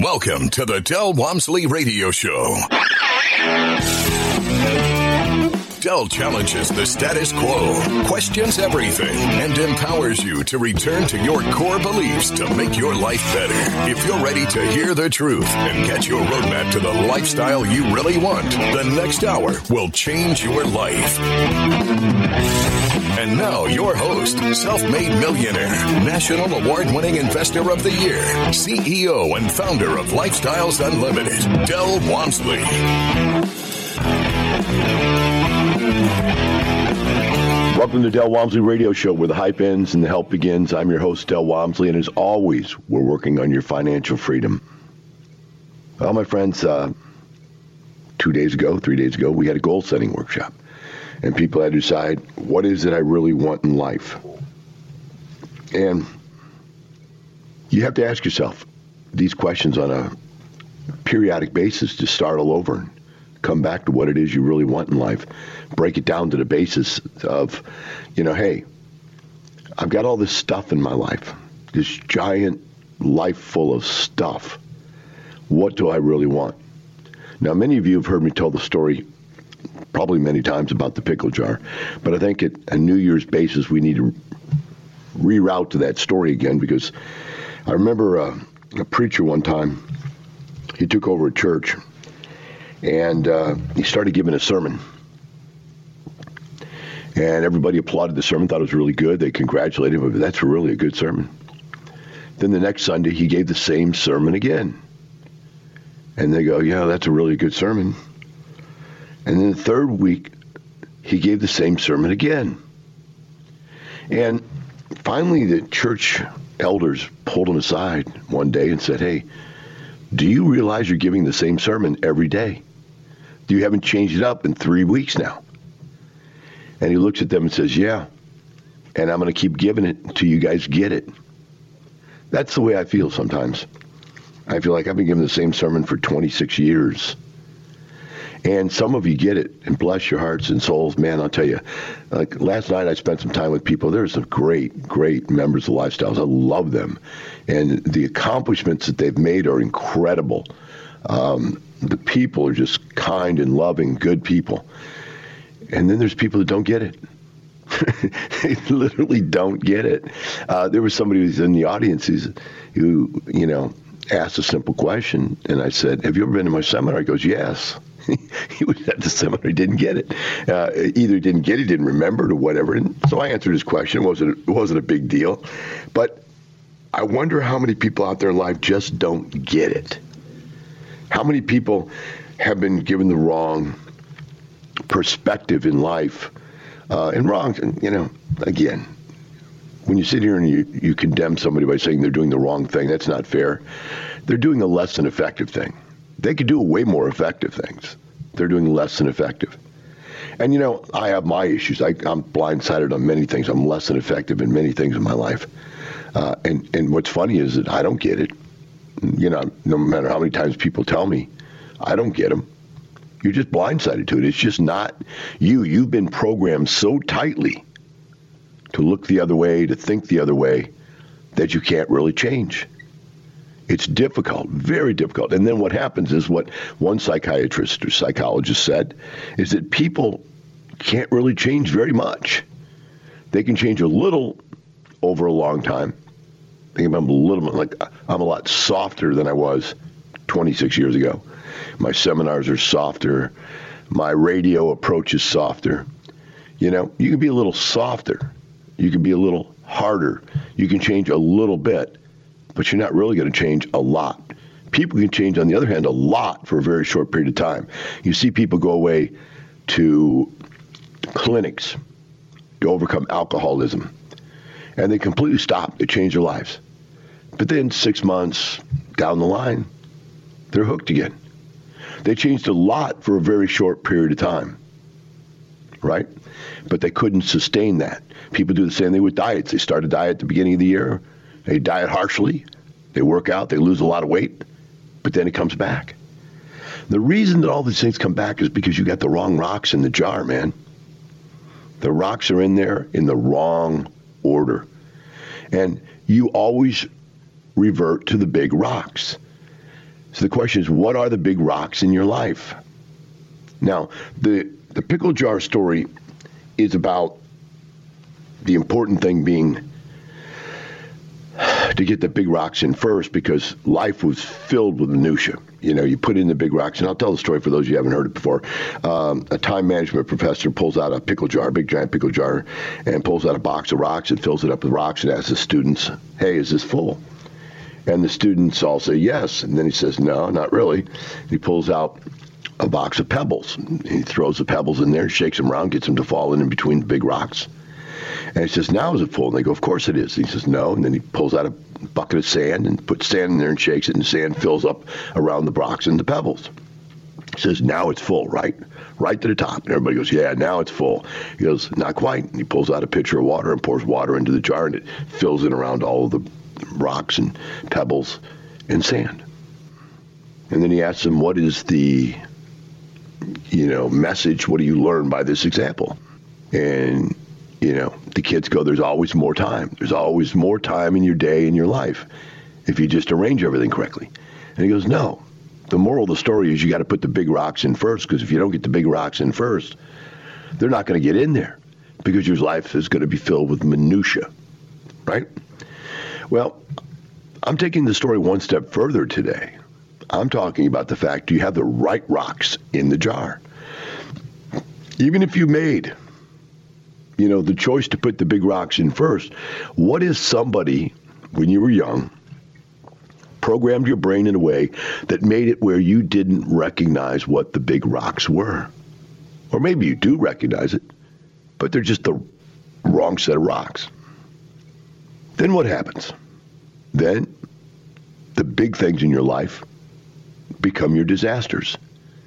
Welcome to the Del Walmsley Radio Show. Del challenges the status quo, questions everything, and empowers you to return to your core beliefs to make your life better. If you're ready to hear the truth and get your roadmap to the lifestyle you really want, the next hour will change your life. And now, your host, self-made millionaire, national award-winning investor of the year, CEO and founder of Lifestyles Unlimited, Del Walmsley. Welcome to Del Walmsley Radio Show, where the hype ends and the help begins. I'm your host, Del Walmsley, and as always, we're working on your financial freedom. Well, my friends, 3 days ago, we had a goal-setting workshop. And people had to decide, what is it I really want in life? And you have to ask yourself these questions on a periodic basis to start all over and come back to what it is you really want in life. Break it down to the basis of, hey, I've got all this stuff in my life, this giant life full of stuff. What do I really want? Now, many of you have heard me tell the story probably many times about the pickle jar, but I think at a New Year's basis, we need to reroute to that story again, because I remember a preacher one time, he took over a church, and he started giving a sermon. And everybody applauded the sermon, thought it was really good. They congratulated him, but that's really a good sermon. Then the next Sunday, he gave the same sermon again. And they go, yeah, that's a really good sermon. And then the third week, he gave the same sermon again. And finally, the church elders pulled him aside one day and said, hey, do you realize you're giving the same sermon every day? You haven't changed it up in 3 weeks now. And he looks at them and says, yeah, and I'm going to keep giving it until you guys get it. That's the way I feel sometimes. I feel like I've been giving the same sermon for 26 years. And some of you get it, and bless your hearts and souls. Man, I'll tell you, like last night I spent some time with people. There's some great, great members of Lifestyles. I love them. And the accomplishments that they've made are incredible. The people are just kind and loving, good people. And then there's people that don't get it. They literally don't get it. There was somebody who was in the audience who asked a simple question. And I said, have you ever been to my seminar? He goes, yes. He was at the seminar, he didn't get it. Either didn't get it, didn't remember it, or whatever. And so I answered his question. It wasn't a big deal. But I wonder how many people out there in life just don't get it. How many people have been given the wrong perspective in life? And wrong, again, when you sit here and you condemn somebody by saying they're doing the wrong thing, that's not fair. They're doing a less than effective thing. They could do way more effective things. They're doing less than effective. And, I have my issues. I'm blindsided on many things. I'm less than effective in many things in my life. And what's funny is that I don't get it. No matter how many times people tell me, I don't get them. You're just blindsided to it. It's just not you. You've been programmed so tightly to look the other way, to think the other way, that you can't really change. It's difficult, very difficult. And then what happens is what one psychiatrist or psychologist said, is that people can't really change very much. They can change a little over a long time. Think about I'm a lot softer than I was 26 years ago. My seminars are softer. My radio approach is softer. You can be a little softer. You can be a little harder. You can change a little bit, but you're not really going to change a lot. People can change, on the other hand, a lot for a very short period of time. You see people go away to clinics to overcome alcoholism, and they completely stop. They change their lives. But then 6 months down the line, they're hooked again. They changed a lot for a very short period of time, right? But they couldn't sustain that. People do the same thing with diets. They start a diet at the beginning of the year. They diet harshly. They work out. They lose a lot of weight. But then it comes back. The reason that all these things come back is because you got the wrong rocks in the jar, man. The rocks are in there in the wrong order. And you always revert to the big rocks. So the question is, what are the big rocks in your life? Now, the pickle jar story is about the important thing being to get the big rocks in first, because life was filled with minutia. You put in the big rocks, and I'll tell the story for those of you who haven't heard it before. A time management professor pulls out a pickle jar, a big giant pickle jar, and pulls out a box of rocks and fills it up with rocks and asks the students, hey, is this full? And the students all say yes, and then he says, no, not really. He pulls out a box of pebbles. He throws the pebbles in there, shakes them around, gets them to fall in between the big rocks. And he says, now is it full? And they go, of course it is. And he says, no. And then he pulls out a bucket of sand and puts sand in there and shakes it, and the sand fills up around the rocks and the pebbles. He says, now it's full, right? Right to the top. And everybody goes, yeah, now it's full. He goes, not quite. And he pulls out a pitcher of water and pours water into the jar, and it fills in around all of the rocks and pebbles and sand. And then he asks them, what is the, message? What do you learn by this example? And the kids go, there's always more time. There's always more time in your day, in your life, if you just arrange everything correctly. And he goes, no. The moral of the story is you got to put the big rocks in first, because if you don't get the big rocks in first, they're not going to get in there, because your life is going to be filled with minutia, right? Well, I'm taking the story one step further today. I'm talking about the fact you have the right rocks in the jar. Even if you made the choice to put the big rocks in first, what is somebody, when you were young, programmed your brain in a way that made it where you didn't recognize what the big rocks were? Or maybe you do recognize it, but they're just the wrong set of rocks. Then what happens? Then the big things in your life become your disasters.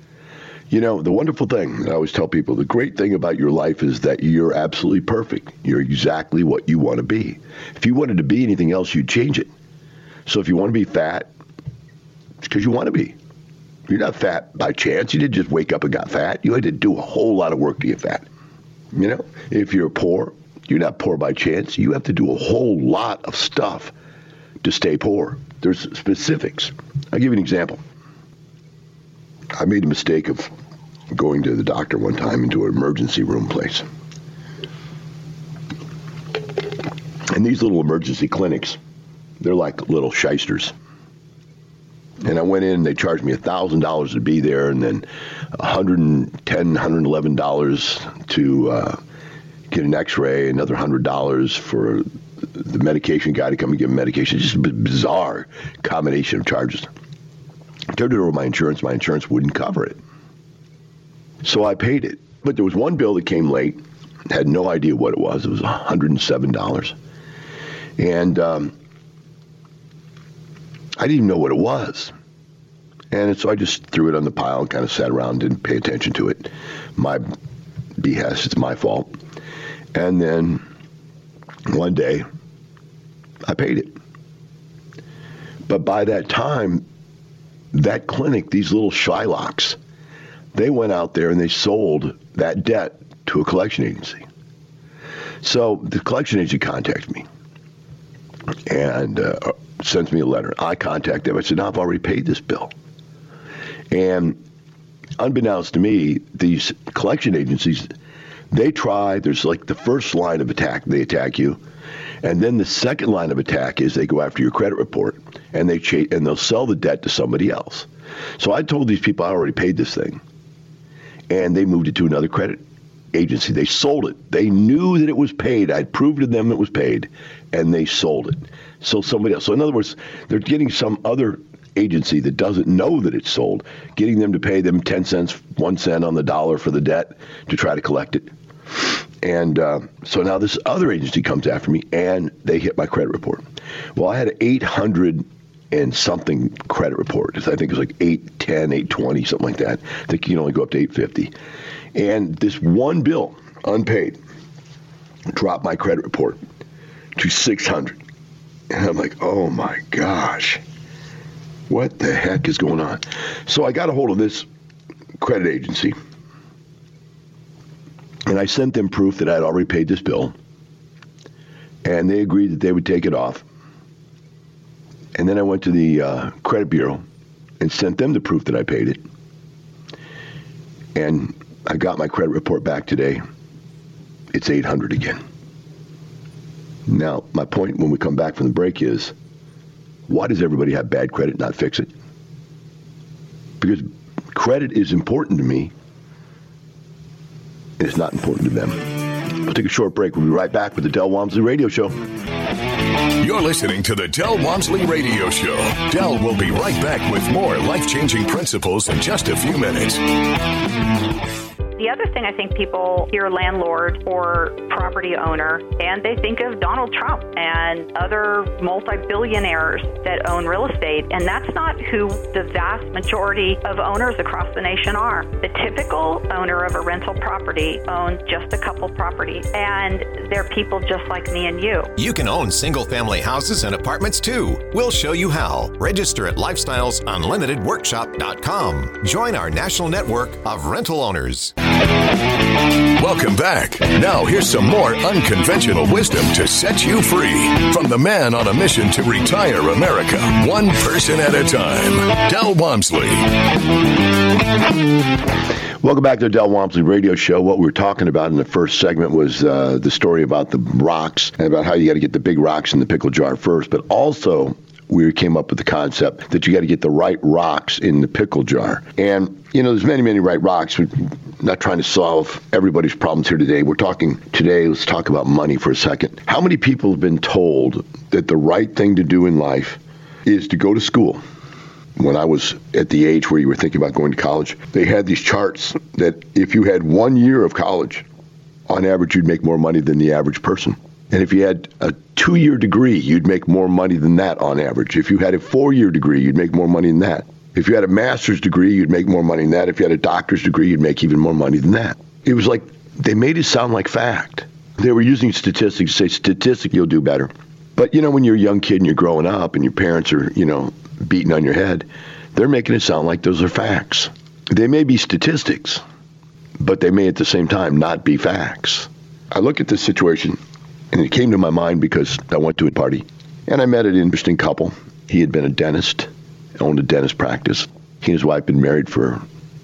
The wonderful thing that I always tell people, the great thing about your life is that you're absolutely perfect. You're exactly what you want to be. If you wanted to be anything else, you'd change it. So if you want to be fat, it's because you want to be. You're not fat by chance. You didn't just wake up and got fat. You had to do a whole lot of work to get fat. If you're poor, you're not poor by chance. You have to do a whole lot of stuff to stay poor. There's specifics. I'll give you an example. I made a mistake of going to the doctor one time into an emergency room place. And these little emergency clinics, they're like little shysters. And I went in, they charged me $1,000 to be there, and then $110, $111 to get an x-ray, another $100 for the medication guy to come and give me medication. Just a bizarre combination of charges. I turned it over to my insurance wouldn't cover it. So I paid it. But there was one bill that came late, had no idea what it was. It was $107. And I didn't even know what it was. And so I just threw it on the pile and kind of sat around, didn't pay attention to it. My behest, it's my fault. And then one day, I paid it. But by that time, that clinic, these little Shylocks, they went out there and they sold that debt to a collection agency. So the collection agency contacted me and sends me a letter. I contact them. I said, no, I've already paid this bill. And unbeknownst to me, these collection agencies, they try, there's like the first line of attack, they attack you. And then the second line of attack is they go after your credit report, and they'll sell the debt to somebody else. So I told these people I already paid this thing, and they moved it to another credit agency. They sold it. They knew that it was paid. I'd proved to them it was paid, and they sold it. So somebody else. So in other words, they're getting some other agency that doesn't know that it's sold, getting them to pay them 10 cents, 1 cent on the dollar for the debt to try to collect it. And so now this other agency comes after me, and they hit my credit report. Well, I had an 800 and something credit report. I think it was like 810, 820, something like that. I think you can only go up to 850. And this one bill, unpaid, dropped my credit report to 600. And I'm like, oh my gosh, what the heck is going on? So I got a hold of this credit agency, and I sent them proof that I'd already paid this bill, and they agreed that they would take it off. And then I went to the credit bureau, and sent them the proof that I paid it. And I got my credit report back today. It's 800 again. Now, my point when we come back from the break is, why does everybody have bad credit, not fix it? Because credit is important to me. It's not important to them. We'll take a short break. We'll be right back with the Del Walmsley Radio Show. You're listening to the Del Walmsley Radio Show. Del will be right back with more life-changing principles in just a few minutes. The other thing, I think people hear landlord or property owner, and they think of Donald Trump and other multi-billionaires that own real estate, and that's not who the vast majority of owners across the nation are. The typical owner of a rental property owns just a couple properties, and they're people just like me and you. You can own single-family houses and apartments too. We'll show you how. Register at LifestylesUnlimitedWorkshop.com. Join our national network of rental owners. Welcome back. Now here's some more unconventional wisdom to set you free from the man on a mission to retire America, one person at a time, Del Walmsley. Welcome back to the Del Walmsley Radio Show. What we were talking about in the first segment was the story about the rocks and about how you got to get the big rocks in the pickle jar first, but also we came up with the concept that you got to get the right rocks in the pickle jar. And, you know, there's many, many right rocks. We're not trying to solve everybody's problems here today. We're talking today, let's talk about money for a second. How many people have been told that the right thing to do in life is to go to school? When I was at the age where you were thinking about going to college, they had these charts that if you had 1 year of college, on average, you'd make more money than the average person. And if you had a 2-year degree, you'd make more money than that on average. If you had a 4-year degree, you'd make more money than that. If you had a master's degree, you'd make more money than that. If you had a doctor's degree, you'd make even more money than that. It was like they made it sound like fact. They were using statistics to say, statistic, you'll do better. But, you know, when you're a young kid and you're growing up and your parents are, you know, beating on your head, they're making it sound like those are facts. They may be statistics, but they may at the same time not be facts. I look at this situation, and it came to my mind because I went to a party, and I met an interesting couple. He had been a dentist, owned a dentist practice. He and his wife had been married for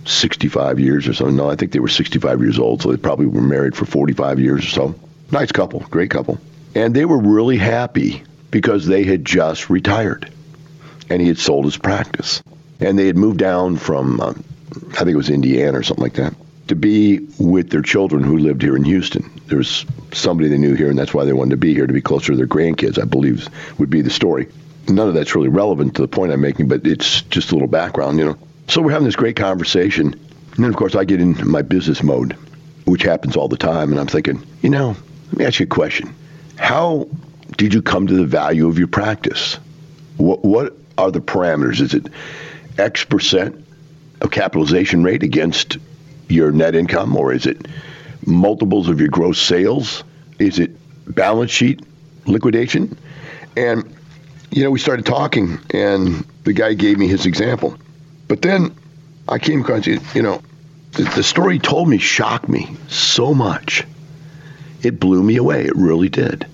65 years or so. No, I think they were 65 years old, so they probably were married for 45 years or so. Nice couple, great couple. And they were really happy because they had just retired, and he had sold his practice. And they had moved down from, I think it was Indiana or something like that, to be with their children who lived here in Houston. There was somebody they knew here, and that's why they wanted to be here, to be closer to their grandkids, I believe would be the story. None of that's really relevant to the point I'm making, but it's just a little background, you know. So we're having this great conversation, and then, of course, I get into my business mode, which happens all the time, and I'm thinking, you know, let me ask you a question. How did you come to the value of your practice? What are the parameters? Is it X percent of capitalization rate against your net income, or is it multiples of your gross sales? Is it balance sheet liquidation? And, you know, we started talking, and the guy gave me his example. But then I came across, you know, the story he told me shocked me so much. It blew me away. It really did.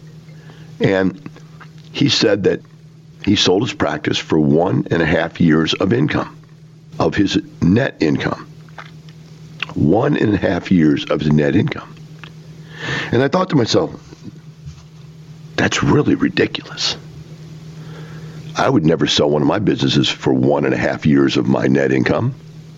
And he said that he sold his practice for 1.5 years of income, of his net income. 1.5 years of his net income. And I thought to myself, that's really ridiculous. I would never sell one of my businesses for 1.5 years of my net income.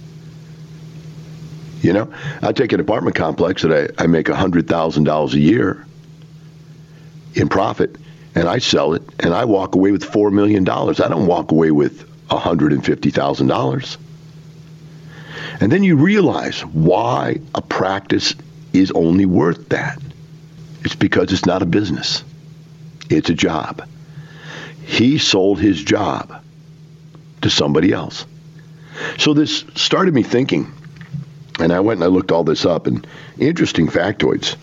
You know, I take an apartment complex that I make $100,000 a year in profit, and I sell it, and I walk away with $4 million. I don't walk away with $150,000. And then you realize why a practice is only worth that. It's because it's not a business. It's a job. He sold his job to somebody else. So this started me thinking, and I went and I looked all this up, and interesting factoids.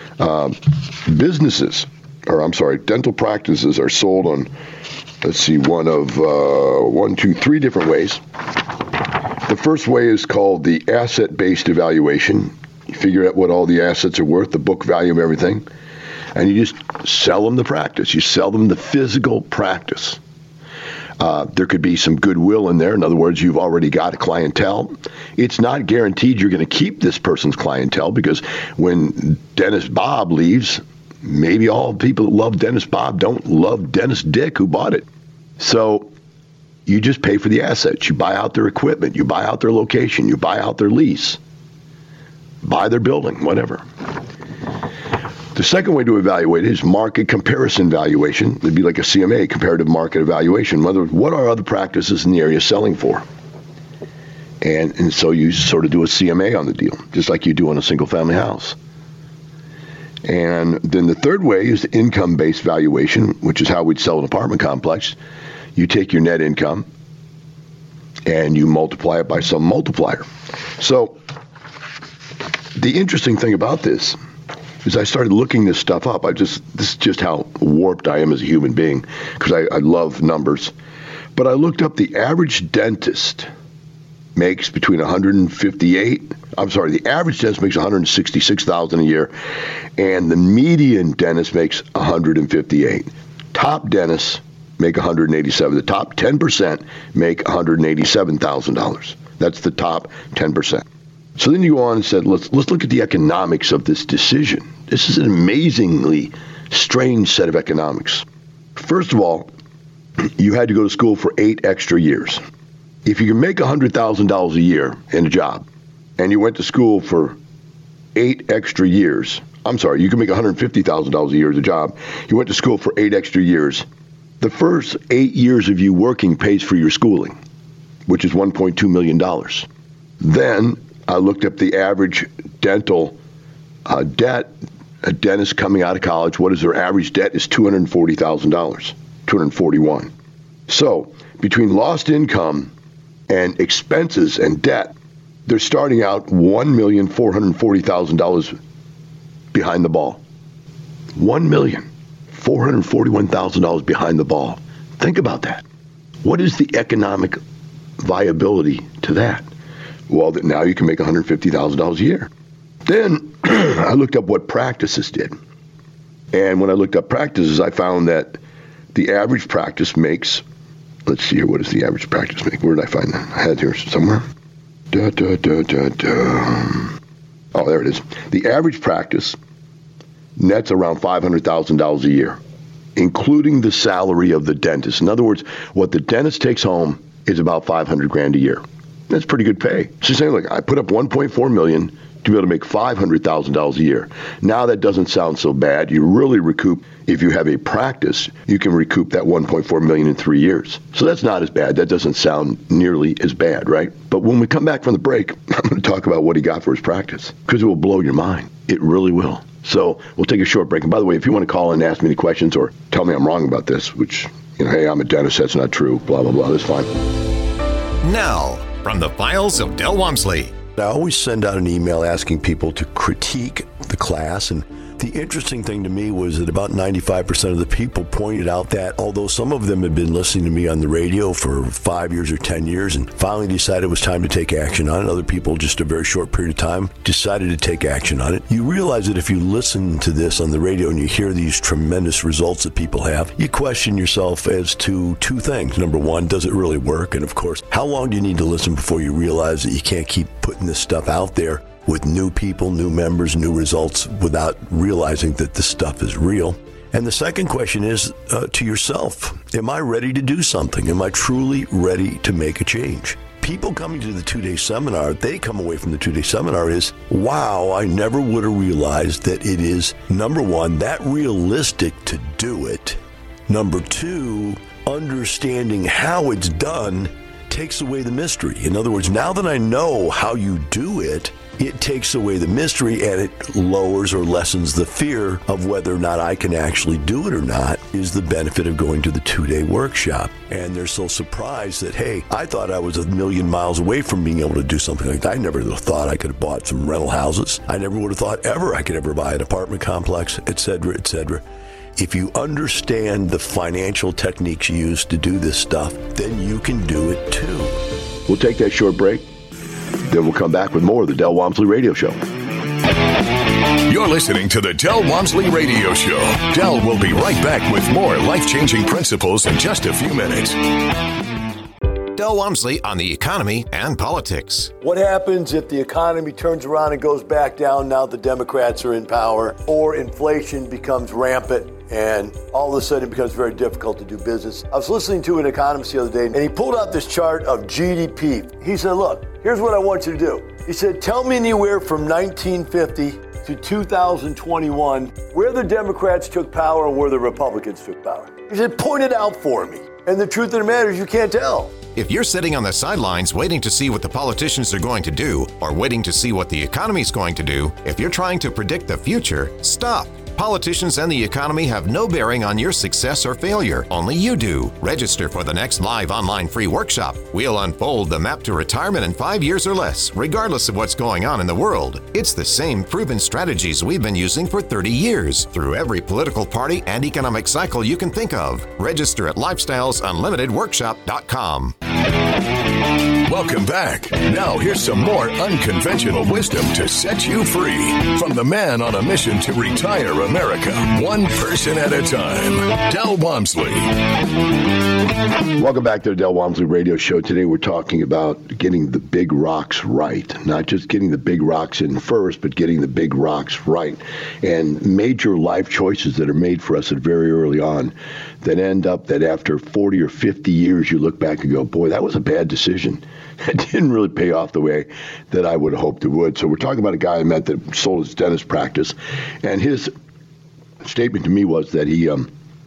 Dental practices are sold on, let's see, three different ways. The first way is called the asset-based evaluation. You figure out what all the assets are worth, the book value of everything, and you just sell them the practice. You sell them the physical practice. There could be some goodwill in there. In other words, you've already got a clientele. It's not guaranteed you're going to keep this person's clientele, because when Dentist Bob leaves, maybe all people that love Dentist Bob don't love Dentist Dick who bought it. So you just pay for the assets. You buy out their equipment. You buy out their location. You buy out their lease. Buy their building, whatever. The second way to evaluate it is market comparison valuation. It'd be like a CMA, comparative market evaluation. In other words, what are other practices in the area selling for? And so you sort of do a CMA on the deal, just like you do on a single-family house. And then the third way is the income-based valuation, which is how we'd sell an apartment complex. You take your net income and you multiply it by some multiplier. So the interesting thing about this is I started looking this stuff up. This is just how warped I am as a human being, because I love numbers. But I looked up the average dentist makes between the average dentist makes $166,000 a year, and the median dentist makes $158,000. Top dentists make $187,000. The top 10% make $187,000. That's the top 10%. So then you go on and said, let's look at the economics of this decision. This is an amazingly strange set of economics. First of all, you had to go to school for 8 extra years. If you can make $100,000 a year in a job, and you went to school for 8 extra years, you can make $150,000 a year as a job. You went to school for 8 extra years. The first 8 years of you working pays for your schooling, which is $1.2 million. Then I looked up the average dental debt. A dentist coming out of college, what is their average debt? Is $240,000, $241,000. So between lost income and expenses and debt, they're starting out $1,440,000 behind the ball. $1,441,000 behind the ball. Think about that. What is the economic viability to that? Well, now you can make $150,000 a year. Then I looked up what practices did. And when I looked up practices, I found that the average practice makes, let's see here, what does the average practice make? Where did I find that? I had it here somewhere. Oh, there it is. The average practice nets around $500,000 a year, including the salary of the dentist. In other words, what the dentist takes home is about $500,000 a year. That's pretty good pay. So saying, look, I put up $1.4 million to be able to make $500,000 a year. Now that doesn't sound so bad. You really recoup, if you have a practice, you can recoup that $1.4 million in 3 years. So that's not as bad. That doesn't sound nearly as bad, right? But when we come back from the break, I'm going to talk about what he got for his practice, because it will blow your mind. It really will. So we'll take a short break. And by the way, if you want to call in and ask me any questions or tell me I'm wrong about this, which, hey, I'm a dentist, that's not true, blah, blah, blah, that's fine. Now, from the files of Del Walmsley. I always send out an email asking people to critique the class, and the interesting thing to me was that about 95% of the people pointed out that although some of them had been listening to me on the radio for 5 years or 10 years and finally decided it was time to take action on it, other people just a very short period of time decided to take action on it. You realize that if you listen to this on the radio and you hear these tremendous results that people have, you question yourself as to 2 things. Number one, does it really work? And of course, how long do you need to listen before you realize that you can't keep putting this stuff out there with new people, new members, new results without realizing that this stuff is real? And the second question is to yourself, am I ready to do something? Am I truly ready to make a change? People coming to the 2-day seminar, they come away from the 2-day seminar is, wow, I never would have realized that it is, number one, that realistic to do it. Number two, understanding how it's done takes away the mystery. In other words, now that I know how you do it, it takes away the mystery and it lowers or lessens the fear of whether or not I can actually do it or not is the benefit of going to the 2-day workshop. And they're so surprised that, hey, I thought I was a million miles away from being able to do something like that. I never thought I could have bought some rental houses. I never would have thought ever I could ever buy an apartment complex, et cetera, et cetera. If you understand the financial techniques used to do this stuff, then you can do it too. We'll take that short break. Then we'll come back with more of the Del Walmsley Radio Show. You're listening to the Del Walmsley Radio Show. Del will be right back with more life-changing principles in just a few minutes. Del Walmsley on the economy and politics. What happens if the economy turns around and goes back down now the Democrats are in power, or inflation becomes rampant and all of a sudden it becomes very difficult to do business? I was listening to an economist the other day, and he pulled out this chart of GDP. He said, look, here's what I want you to do. He said, tell me anywhere from 1950 to 2021 where the Democrats took power and where the Republicans took power. He said, point it out for me. And the truth of the matter is you can't tell. If you're sitting on the sidelines waiting to see what the politicians are going to do, or waiting to see what the economy's going to do, if you're trying to predict the future, stop. Politicians and the economy have no bearing on your success or failure. Only you do. Register for the next live online free workshop. We'll unfold the map to retirement in 5 years or less, regardless of what's going on in the world. It's the same proven strategies we've been using for 30 years, through every political party and economic cycle you can think of. Register at lifestylesunlimitedworkshop.com. Welcome back. Now here's some more unconventional wisdom to set you free from the man on a mission to retire America, one person at a time, Del Walmsley. Welcome back to the Del Walmsley Radio Show. Today we're talking about getting the big rocks right. Not just getting the big rocks in first, but getting the big rocks right. And major life choices that are made for us at very early on that end up that after 40 or 50 years you look back and go, boy, that was a bad decision. It didn't really pay off the way that I would have hoped it would. So we're talking about a guy I met that sold his dentist practice, and his statement to me was that he got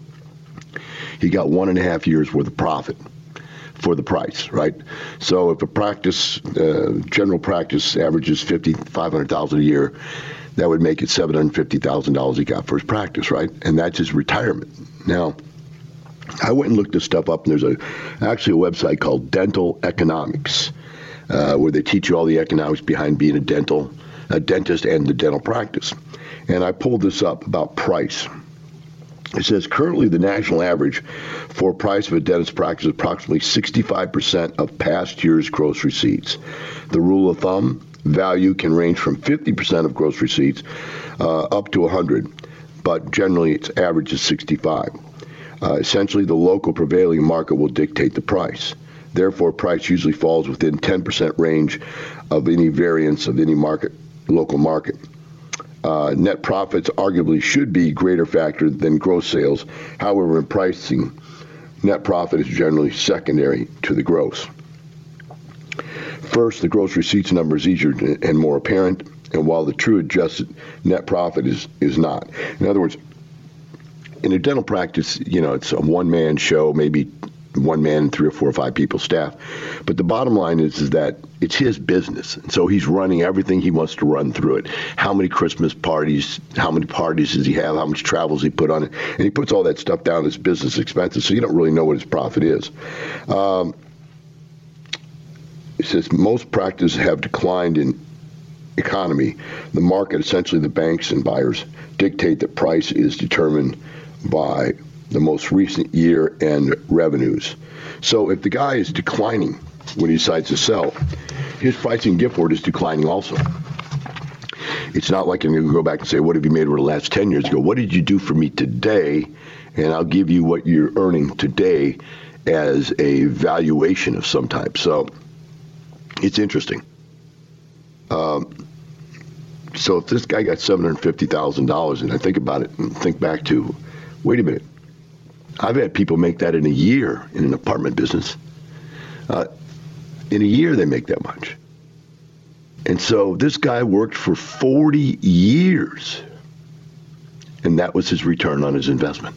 1.5 years worth of profit for the price, right? So if a practice, general practice averages $500,000 a year, that would make it $750,000 he got for his practice, right? And that's his retirement. Now, I went and looked this stuff up, and there's actually a website called Dental Economics, where they teach you all the economics behind being a dentist and the dental practice. And I pulled this up about price. It says currently the national average for price of a dentist practice is approximately 65% of past year's gross receipts. The rule of thumb, value can range from 50% of gross receipts up to 100, but generally its average is 65. Essentially, the local prevailing market will dictate the price. Therefore, price usually falls within 10% range of any variance of any local market. Net profits arguably should be a greater factor than gross sales. However, in pricing, net profit is generally secondary to the gross. First, the gross receipts number is easier and more apparent, and while the true adjusted net profit is not. In other words, in a dental practice, it's a one-man show, maybe one man, 3 or 4 or 5 people staff. But the bottom line is that it's his business. And so he's running everything he wants to run through it. How many Christmas parties, how many parties does he have, how much travel does he put on it? And he puts all that stuff down as business expenses, so you don't really know what his profit is. It says most practices have declined in economy. The market, essentially the banks and buyers, dictate that price is determined by the most recent year and revenues. So if the guy is declining when he decides to sell, his pricing gift word is declining also. It's not like I'm going to go back and say, what have you made over the last 10 years? Go, what did you do for me today? And I'll give you what you're earning today as a valuation of some type. So it's interesting. So if this guy got $750,000, and I think about it and think back to, wait a minute, I've had people make that in a year in an apartment business. In a year, they make that much. And so this guy worked for 40 years, and that was his return on his investment.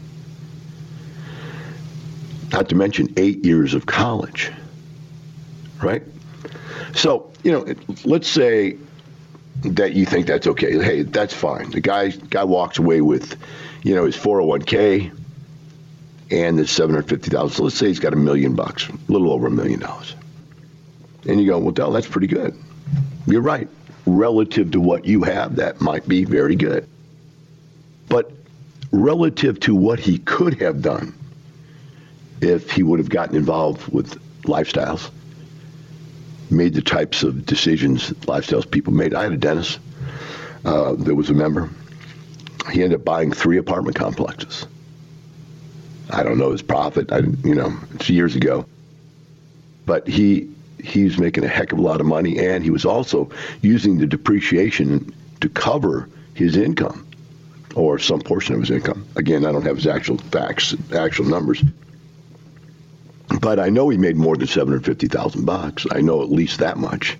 Not to mention 8 years of college, right? So, let's say that you think that's okay. Hey, that's fine. The guy walks away with, his 401k and the $750,000. So let's say he's got $1 million, a little over $1 million. And you go, well, Del, that's pretty good. You're right. Relative to what you have, that might be very good. But relative to what he could have done if he would have gotten involved with lifestyles, made the types of decisions lifestyles people made. I had a dentist. that was a member. He ended up buying 3 apartment complexes. I don't know his profit. It's years ago. But he's making a heck of a lot of money, and he was also using the depreciation to cover his income, or some portion of his income. Again, I don't have his actual numbers. But I know he made more than $750,000. I know at least that much.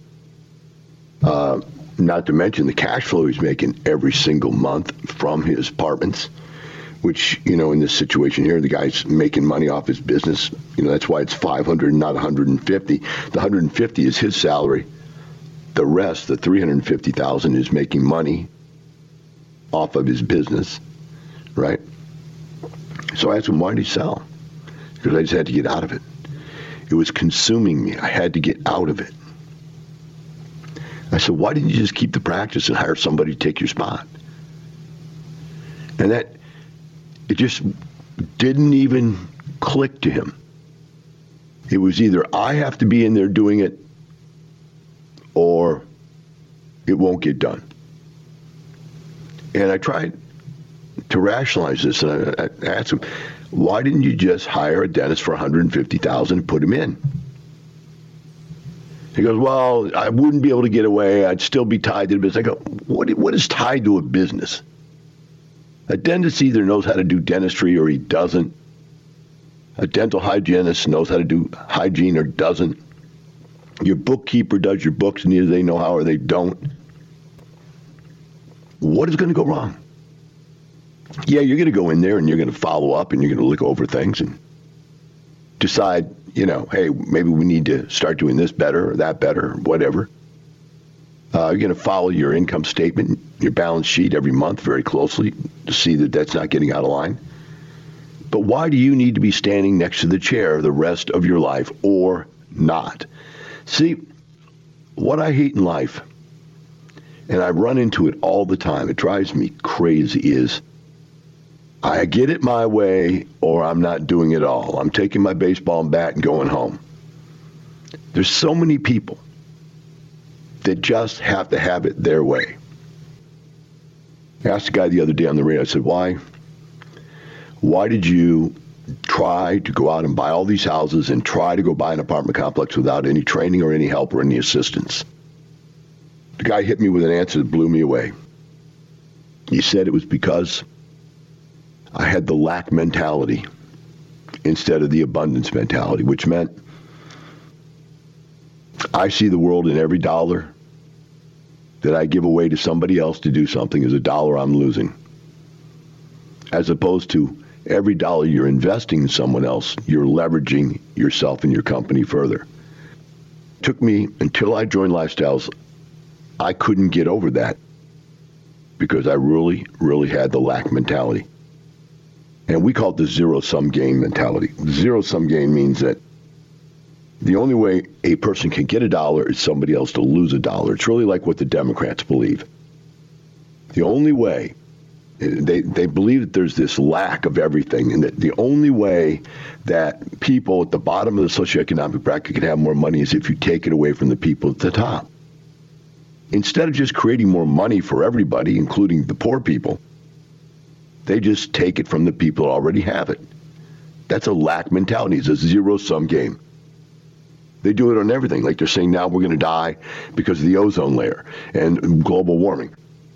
Not to mention the cash flow he's making every single month from his apartments, which, in this situation here, the guy's making money off his business. That's why it's 500 and not 150. The 150 is his salary. The rest, the 350,000, is making money off of his business, right? So I asked him, why did he sell? Because I just had to get out of it. It was consuming me. I had to get out of it. I said, why didn't you just keep the practice and hire somebody to take your spot? And it just didn't even click to him. It was either I have to be in there doing it or it won't get done. And I tried to rationalize this, and I asked him, why didn't you just hire a dentist for $150,000 and put him in? He goes, well, I wouldn't be able to get away. I'd still be tied to the business. I go, what is tied to a business? A dentist either knows how to do dentistry or he doesn't. A dental hygienist knows how to do hygiene or doesn't. Your bookkeeper does your books, and either they know how or they don't. What is going to go wrong? Yeah, you're going to go in there and you're going to follow up and you're going to look over things and decide, hey, maybe we need to start doing this better or that better or whatever. You're going to follow your income statement, your balance sheet every month very closely to see that that's not getting out of line. But why do you need to be standing next to the chair the rest of your life or not? See, what I hate in life, and I run into it all the time, it drives me crazy, is I get it my way or I'm not doing it all. I'm taking my baseball bat and going home. There's so many people that just have to have it their way. I asked a guy the other day on the radio, I said, why did you try to go out and buy all these houses and try to go buy an apartment complex without any training or any help or any assistance? The guy hit me with an answer that blew me away. He said it was because I had the lack mentality instead of the abundance mentality, which meant I see the world in every dollar that I give away to somebody else to do something is a dollar I'm losing. As opposed to every dollar you're investing in someone else, you're leveraging yourself and your company further. It took me until I joined Lifestyles, I couldn't get over that because I really, really had the lack mentality. And we call it the zero-sum game mentality. Zero-sum game means that the only way a person can get a dollar is somebody else to lose a dollar. It's really like what the Democrats believe. The only way, they believe that there's this lack of everything, and that the only way that people at the bottom of the socioeconomic bracket can have more money is if you take it away from the people at the top. Instead of just creating more money for everybody, including the poor people, they just take it from the people who already have it. That's a lack mentality. It's a zero-sum game. They do it on everything. Like they're saying now we're going to die because of the ozone layer and global warming.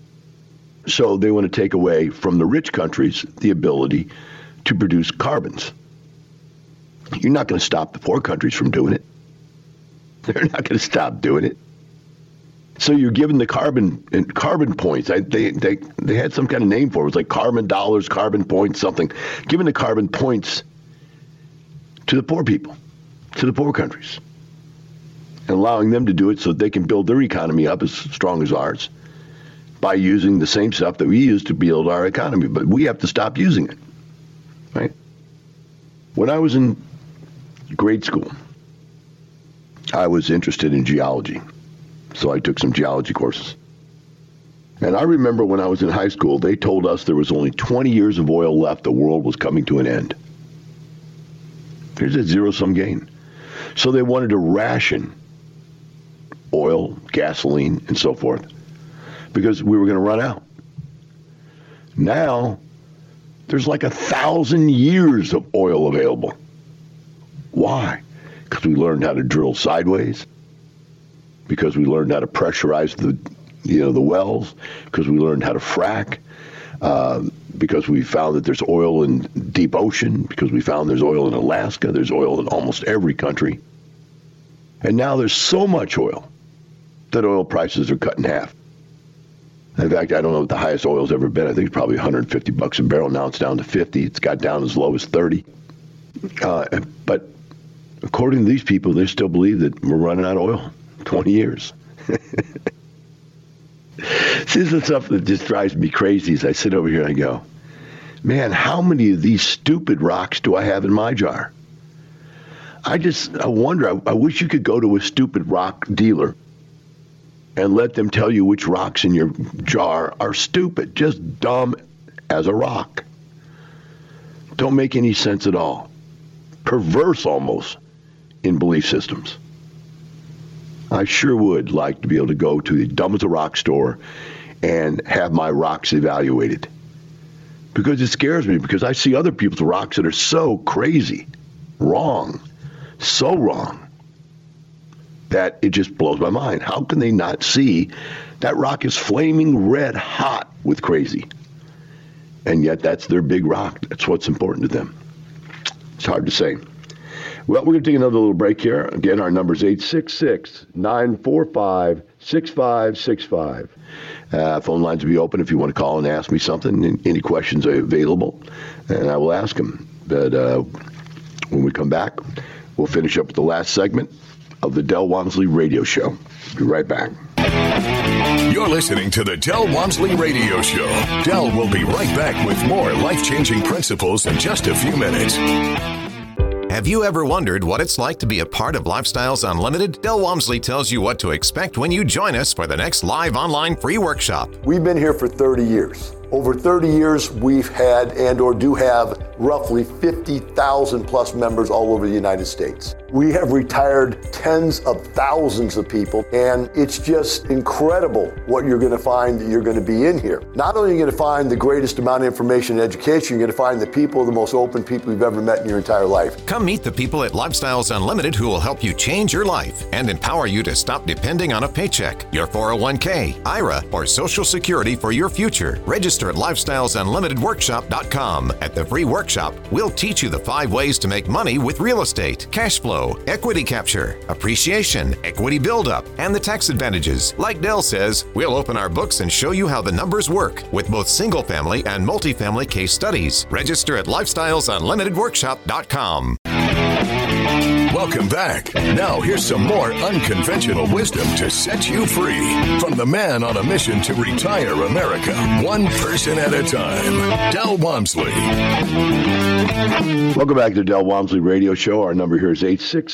So they want to take away from the rich countries the ability to produce carbons. You're not going to stop the poor countries from doing it. They're not going to stop doing it. So you're giving the carbon points. They had some kind of name for it. It was like carbon dollars, carbon points, something. Giving the carbon points to the poor people, to the poor countries, and allowing them to do it so that they can build their economy up as strong as ours by using the same stuff that we use to build our economy. But we have to stop using it, right? When I was in grade school, I was interested in geology. So I took some geology courses. And I remember when I was in high school, they told us there was only 20 years of oil left. The world was coming to an end. There's a zero-sum game. So they wanted to ration oil, gasoline, and so forth because we were going to run out. Now, there's like 1,000 years of oil available. Why? Because we learned how to drill sideways, because we learned how to pressurize the wells, because we learned how to frack, because we found that there's oil in deep ocean, because we found there's oil in Alaska, there's oil in almost every country. And now there's so much oil that oil prices are cut in half. In fact, I don't know what the highest oil's ever been. I think it's probably $150 a barrel. Now it's down to 50. It's got down as low as 30. But according to these people, they still believe that we're running out of oil. 20 years. This is the stuff that just drives me crazy as I sit over here and I go, man, how many of these stupid rocks do I have in my jar? I wonder, I wish you could go to a stupid rock dealer and let them tell you which rocks in your jar are stupid, just dumb as a rock. Don't make any sense at all. Perverse almost in belief systems. I sure would like to be able to go to the Dumb as a Rock store and have my rocks evaluated. Because it scares me, because I see other people's rocks that are so crazy, wrong, so wrong, that it just blows my mind. How can they not see that rock is flaming red hot with crazy? And yet that's their big rock. That's what's important to them. It's hard to say. Well, we're going to take another little break here. Again, our number is 866-945-6565. Phone lines will be open if you want to call and ask me something. Any questions are available, and I will ask them. But when we come back, we'll finish up with the last segment of the Del Walmsley Radio Show. Be right back. You're listening to the Del Walmsley Radio Show. Del will be right back with more life-changing principles in just a few minutes. Have you ever wondered what it's like to be a part of Lifestyles Unlimited? Del Walmsley tells you what to expect when you join us for the next live online free workshop. We've been here for 30 years. Over 30 years, we've had and or do have roughly 50,000 plus members all over the United States. We have retired tens of thousands of people, and it's just incredible what you're going to find that you're going to be in here. Not only are you going to find the greatest amount of information and education, you're going to find the people, the most open people you've ever met in your entire life. Come meet the people at Lifestyles Unlimited who will help you change your life and empower you to stop depending on a paycheck, your 401k, IRA, or Social Security for your future. Register at LifestylesUnlimitedWorkshop.com. At the free workshop, we'll teach you the 5 ways to make money with real estate, cash flow, equity capture, appreciation, equity buildup, and the tax advantages. Like Del says, we'll open our books and show you how the numbers work with both single-family and multifamily case studies. Register at LifestylesUnlimitedWorkshop.com. Welcome back. Now here's some more unconventional wisdom to set you free from the man on a mission to retire America, one person at a time, Del Walmsley. Welcome back to the Del Walmsley Radio Show. Our number here is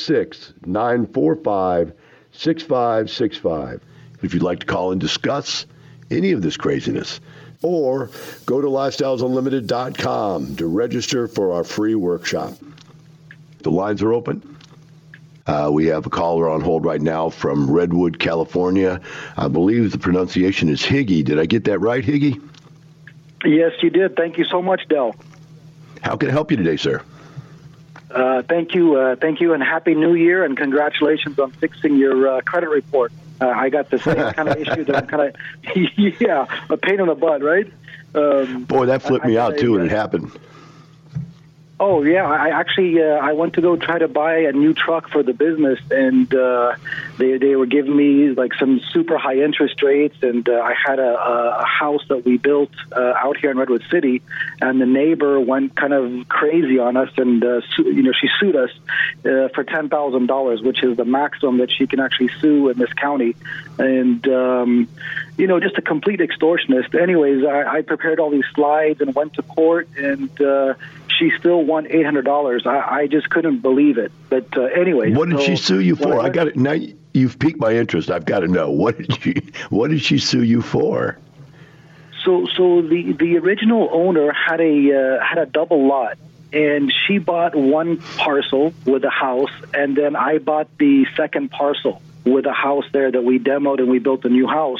866-945-6565. If you'd like to call and discuss any of this craziness, or go to lifestylesunlimited.com to register for our free workshop. The lines are open. We have a caller on hold right now from Redwood, California. I believe the pronunciation is Higgy. Did I get that right, Higgy? Yes, you did. Thank you so much, Del. How can I help you today, sir? Thank you, and Happy New Year, and congratulations on fixing your credit report. I got the same kind of issue that I'm kind of, a pain in the butt, right? Boy, that flipped me out, too, when it happened. Oh, yeah. I went to go try to buy a new truck for the business, and they were giving me like some super high interest rates, and I had a house that we built out here in Redwood City, and the neighbor went kind of crazy on us, and she sued us for $10,000, which is the maximum that she can actually sue in this county, and just a complete extortionist. Anyways, I prepared all these slides and went to court, and she still won $800. I just couldn't believe it. But anyway, what did she sue you for? I got it. Now you've piqued my interest. I've got to know what did she sue you for? So the original owner had a double lot, and she bought one parcel with a house, and then I bought the second parcel with a house there that we demoed, and we built a new house.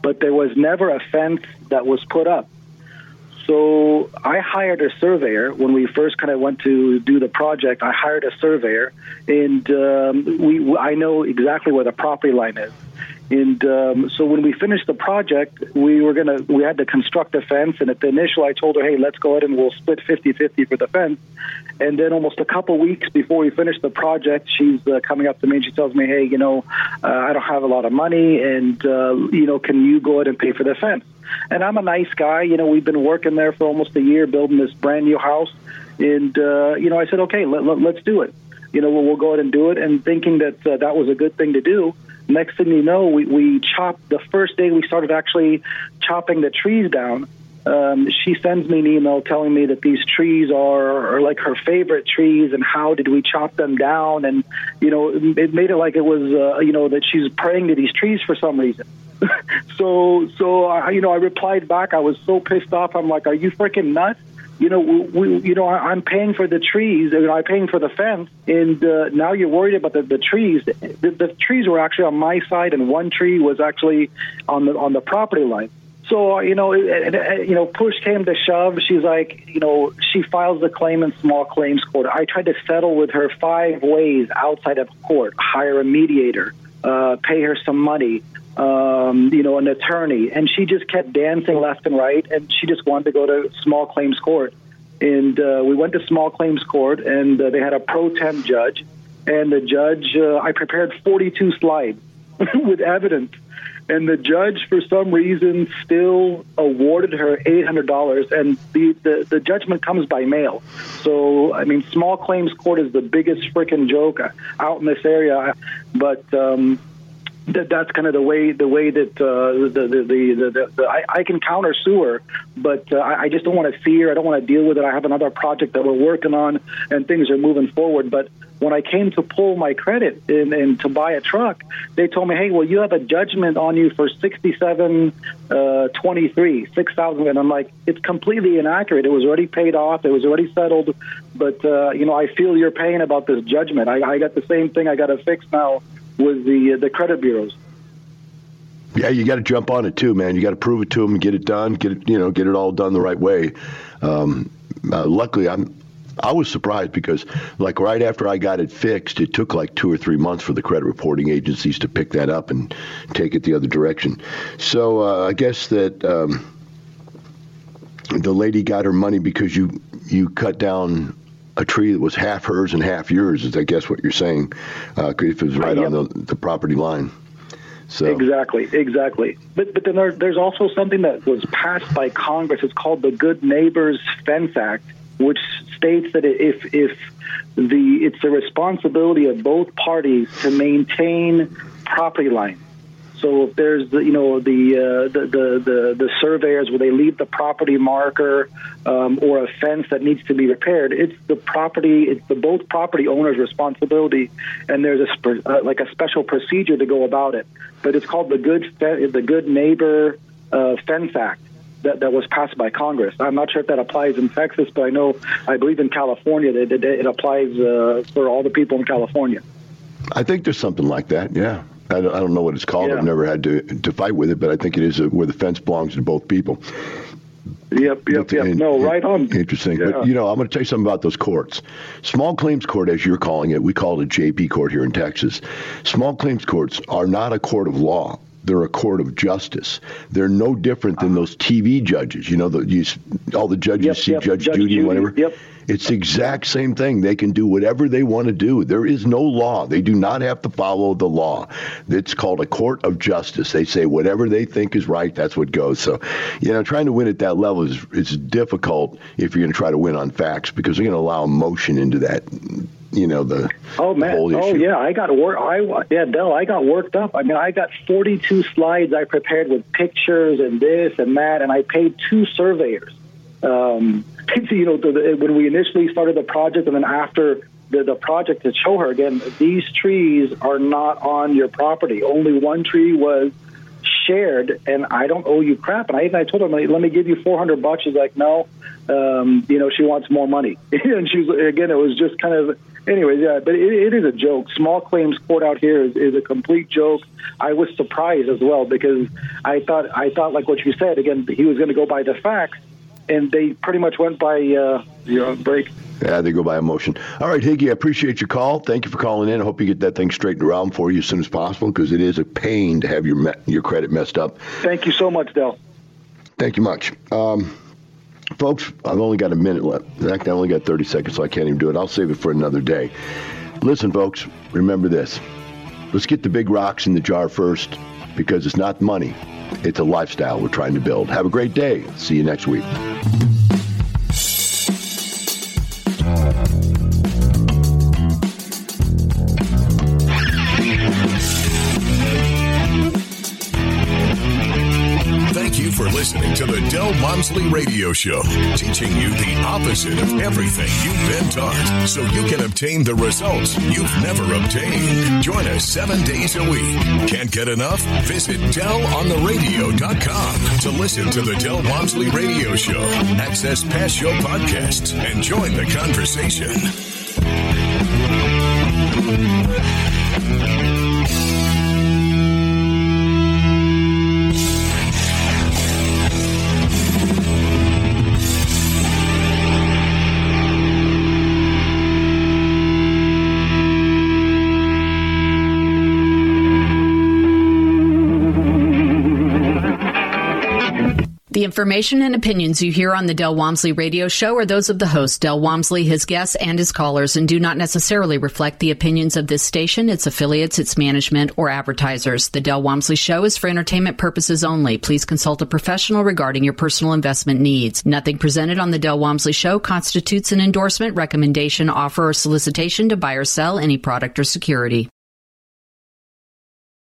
but there was never a fence that was put up. So I hired a surveyor when we first kind of went to do the project. I hired a surveyor, and I know exactly where the property line is. And so when we finished the project, we had to construct a fence. And at the initial, I told her, hey, let's go ahead and we'll split 50-50 for the fence. And then almost a couple weeks before we finished the project, she's coming up to me and she tells me, hey, I don't have a lot of money, and, can you go ahead and pay for the fence? And I'm a nice guy. We've been working there for almost a year building this brand new house. And, I said, okay, let's do it. We'll go ahead and do it. And thinking that that was a good thing to do. Next thing you know, we chopped. The first day we started actually chopping the trees down, she sends me an email telling me that these trees are like her favorite trees, and how did we chop them down? And, it made it like it was, that she's praying to these trees for some reason. So I replied back. I was so pissed off. I'm like, are you freaking nuts? I'm paying for the trees. I'm paying for the fence, and now you're worried about the trees. The trees were actually on my side, and one tree was actually on the property line. So push came to shove. She's like, she files the claim in small claims court. I tried to settle with her 5 ways outside of court: hire a mediator, pay her some money, an attorney, and she just kept dancing left and right, and she just wanted to go to small claims court. And we went to small claims court, and they had a pro tem judge, and the judge, I prepared 42 slides with evidence, and the judge, for some reason, still awarded her $800, and the judgment comes by mail. So, small claims court is the biggest freaking joke out in this area, but that's kind of the way that I can counter sue her, but I just don't want to see her. I don't want to deal with it. I have another project that we're working on, and things are moving forward. But when I came to pull my credit and to buy a truck, they told me, hey, well, you have a judgment on you for $6,723, and I'm like, it's completely inaccurate. It was already paid off. It was already settled. But I feel your pain about this judgment. I got the same thing I got to fix now with the credit bureaus. Yeah, you got to jump on it too, man. You got to prove it to them, get it done, get it all done the right way. Luckily, I was surprised because, like, right after I got it fixed, it took like 2 or 3 months for the credit reporting agencies to pick that up and take it the other direction. So I guess that the lady got her money because you cut down a tree that was half hers and half yours, is I guess what you're saying, if it was right on the property line. So Exactly. But then there's also something that was passed by Congress. It's called the Good Neighbors Fence Act, which states that it's the responsibility of both parties to maintain property lines. So if there's the surveyors where they leave the property marker or a fence that needs to be repaired, it's the both property owners' responsibility, and there's a special procedure to go about it. But it's called the Good Neighbor Fence Act that was passed by Congress. I'm not sure if that applies in Texas, but I believe in California it applies for all the people in California. I think there's something like that. Yeah. I don't know what it's called. Yeah. I've never had to fight with it, but I think it is where the fence belongs to both people. Yep. No, right on. Interesting. Yeah. But, I'm going to tell you something about those courts. Small claims court, as you're calling it, we call it a JP court here in Texas. Small claims courts are not a court of law. They're a court of justice. They're no different than those TV judges. All the judges see Judge Judy and whatever. Yep. It's the exact same thing. They can do whatever they want to do. There is no law. They do not have to follow the law. It's called a court of justice. They say whatever they think is right, that's what goes. So, trying to win at that level is difficult if you're going to try to win on facts, because they're going to allow emotion into that. The whole issue. Oh yeah, I got worked up. I got 42 slides I prepared with pictures and this and that, and I paid 2 surveyors. When we initially started the project, and then after the project, to show her again, these trees are not on your property. Only one tree was shared, and I don't owe you crap. And I told her, let me give you $400. She's like, no. She wants more money. And she's, again, it was just kind of Anyways, yeah, but it is a joke. Small claims court out here is a complete joke. I was surprised as well because I thought like what you said, again, he was going to go by the facts, and they pretty much went by break. Yeah, they go by emotion. All right, Higgy, I appreciate your call. Thank you for calling in. I hope you get that thing straightened around for you as soon as possible because it is a pain to have your credit messed up. Thank you so much, Del. Thank you much. Folks, I've only got a minute left. In fact, I only got 30 seconds, so I can't even do it. I'll save it for another day. Listen, folks, remember this. Let's get the big rocks in the jar first because it's not money. It's a lifestyle we're trying to build. Have a great day. See you next week. Thank you for listening to the Del Walmsley Radio Show, teaching you the opposite of everything you've been taught, so you can obtain the results you've never obtained. Join us 7 days a week. Can't get enough? Visit DelOnTheRadio.com to listen to the Del Walmsley Radio Show, access past show podcasts, and join the conversation. The information and opinions you hear on the Del Walmsley Radio Show are those of the host, Del Walmsley, his guests, and his callers, and do not necessarily reflect the opinions of this station, its affiliates, its management, or advertisers. The Del Walmsley Show is for entertainment purposes only. Please consult a professional regarding your personal investment needs. Nothing presented on the Del Walmsley Show constitutes an endorsement, recommendation, offer, or solicitation to buy or sell any product or security.